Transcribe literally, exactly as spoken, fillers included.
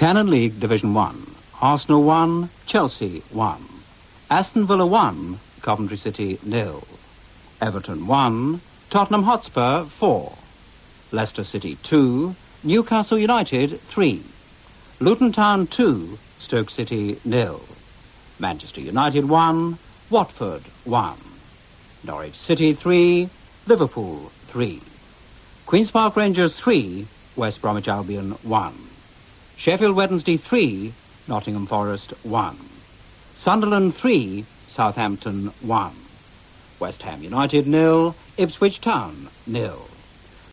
Canon League Division one. Arsenal one, Chelsea one. Aston Villa one, Coventry City nil. Everton one, Tottenham Hotspur four. Leicester City two, Newcastle United three. Luton Town two, Stoke City nil. Manchester United one, Watford one. Norwich City three, Liverpool three. Queen's Park Rangers three, West Bromwich Albion one. Sheffield Wednesday three, Nottingham Forest one. Sunderland three, Southampton one. West Ham United nil, Ipswich Town nil.